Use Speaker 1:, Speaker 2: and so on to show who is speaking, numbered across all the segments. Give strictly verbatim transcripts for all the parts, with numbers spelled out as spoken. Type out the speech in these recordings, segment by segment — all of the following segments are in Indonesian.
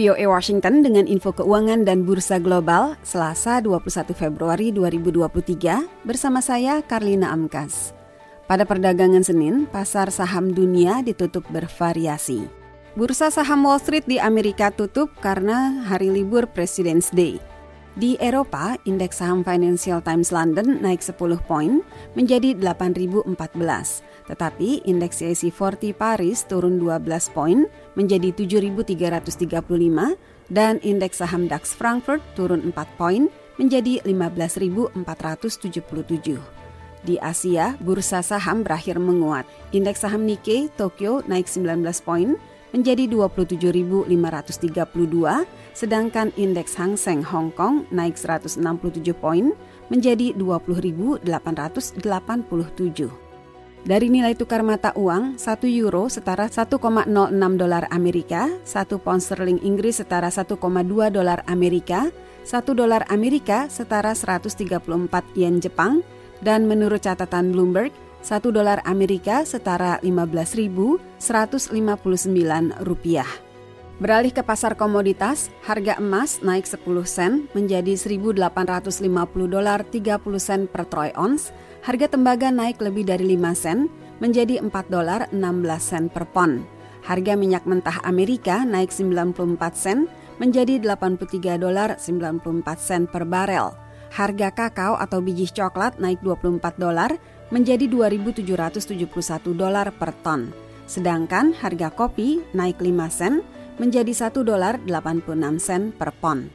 Speaker 1: V O A Washington dengan info keuangan dan bursa global Selasa dua puluh satu Februari dua ribu dua puluh tiga bersama saya Karlina Amkas. Pada perdagangan Senin, pasar saham dunia ditutup bervariasi. Bursa saham Wall Street di Amerika tutup karena hari libur President's Day. Di Eropa, indeks saham Financial Times London naik sepuluh poin menjadi delapan ribu empat belas. Tetapi indeks C A C empat puluh Paris turun dua belas poin menjadi tujuh ribu tiga ratus tiga puluh lima dan indeks saham DAX Frankfurt turun empat poin menjadi lima belas ribu empat ratus tujuh puluh tujuh. Di Asia, bursa saham berakhir menguat. Indeks saham Nikkei Tokyo naik sembilan belas poin menjadi dua puluh tujuh ribu lima ratus tiga puluh dua, sedangkan indeks Hang Seng Hong Kong naik seratus enam puluh tujuh poin menjadi dua puluh ribu delapan ratus delapan puluh tujuh. Dari nilai tukar mata uang, satu euro setara satu koma nol enam dolar Amerika, satu pound sterling Inggris setara satu koma dua dolar Amerika, satu dolar Amerika setara seratus tiga puluh empat yen Jepang, dan menurut catatan Bloomberg, satu dolar Amerika setara lima belas ribu seratus lima puluh sembilan rupiah. Beralih ke pasar komoditas, harga emas naik sepuluh sen menjadi seribu delapan ratus lima puluh dolar tiga puluh sen per troy ounce. Harga tembaga naik lebih dari lima sen menjadi empat dolar enam belas sen per pon. Harga minyak mentah Amerika naik sembilan puluh empat sen menjadi delapan puluh tiga dolar sembilan puluh empat sen per barel. Harga kakao atau biji coklat naik dua puluh empat dolar menjadi dua ribu tujuh ratus tujuh puluh satu dolar per ton. Sedangkan harga kopi naik lima sen menjadi satu dolar delapan puluh enam sen per pon.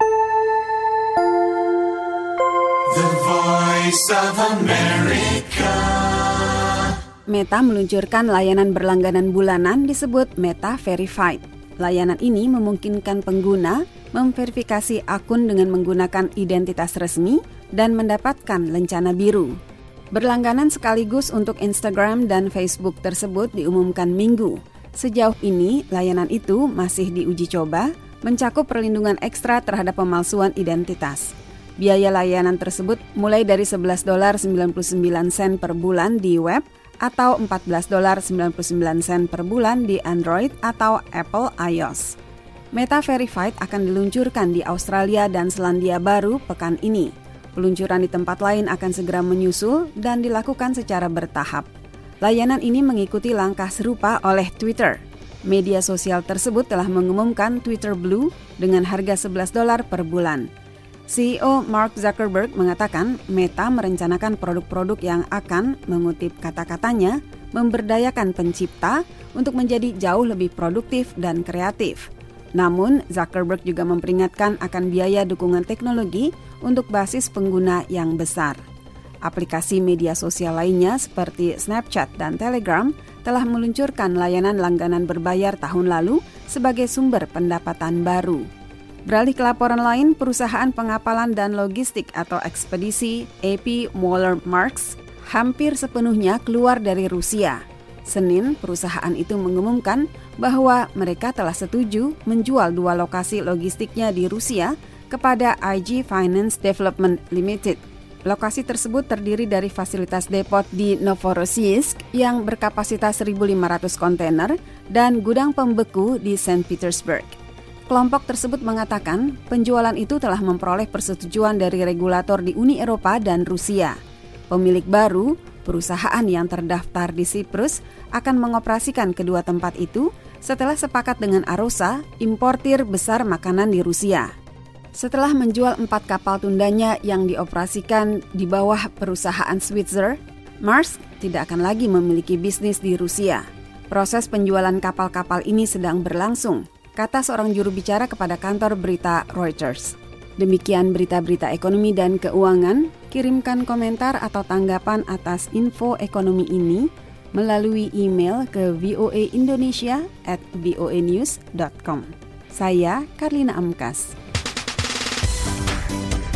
Speaker 1: The Voice of America. Meta meluncurkan layanan berlangganan bulanan disebut Meta Verified. Layanan ini memungkinkan pengguna memverifikasi akun dengan menggunakan identitas resmi dan mendapatkan lencana biru. Berlangganan sekaligus untuk Instagram dan Facebook tersebut diumumkan Minggu. Sejauh ini, layanan itu masih diuji coba, mencakup perlindungan ekstra terhadap pemalsuan identitas. Biaya layanan tersebut mulai dari sebelas dolar sembilan puluh sembilan sen per bulan di web atau empat belas dolar sembilan puluh sembilan sen per bulan di Android atau Apple iOS. Meta Verified akan diluncurkan di Australia dan Selandia Baru pekan ini. Peluncuran di tempat lain akan segera menyusul dan dilakukan secara bertahap. Layanan ini mengikuti langkah serupa oleh Twitter. Media sosial tersebut telah mengumumkan Twitter Blue dengan harga sebelas dolar per bulan. C E O Mark Zuckerberg mengatakan Meta merencanakan produk-produk yang akan, mengutip kata-katanya, memberdayakan pencipta untuk menjadi jauh lebih produktif dan kreatif. Namun, Zuckerberg juga memperingatkan akan biaya dukungan teknologi untuk basis pengguna yang besar. Aplikasi media sosial lainnya seperti Snapchat dan Telegram telah meluncurkan layanan langganan berbayar tahun lalu sebagai sumber pendapatan baru. Beralih ke laporan lain, perusahaan pengapalan dan logistik atau ekspedisi A P Moller Maersk hampir sepenuhnya keluar dari Rusia. Senin, perusahaan itu mengumumkan bahwa mereka telah setuju menjual dua lokasi logistiknya di Rusia kepada I G Finance Development Limited. Lokasi tersebut terdiri dari fasilitas depot di Novorossiysk yang berkapasitas seribu lima ratus kontainer dan gudang pembeku di Saint Petersburg. Kelompok tersebut mengatakan penjualan itu telah memperoleh persetujuan dari regulator di Uni Eropa dan Rusia. Pemilik baru, perusahaan yang terdaftar di Siprus, akan mengoperasikan kedua tempat itu setelah sepakat dengan Arosa, importir besar makanan di Rusia. Setelah menjual empat kapal tundanya yang dioperasikan di bawah perusahaan Switzer, Maersk tidak akan lagi memiliki bisnis di Rusia. Proses penjualan kapal-kapal ini sedang berlangsung, kata seorang juru bicara kepada kantor berita Reuters. Demikian berita-berita ekonomi dan keuangan. Kirimkan komentar atau tanggapan atas info ekonomi ini melalui email ke voaindonesia at voanews dot com. Saya Karlina Amkas.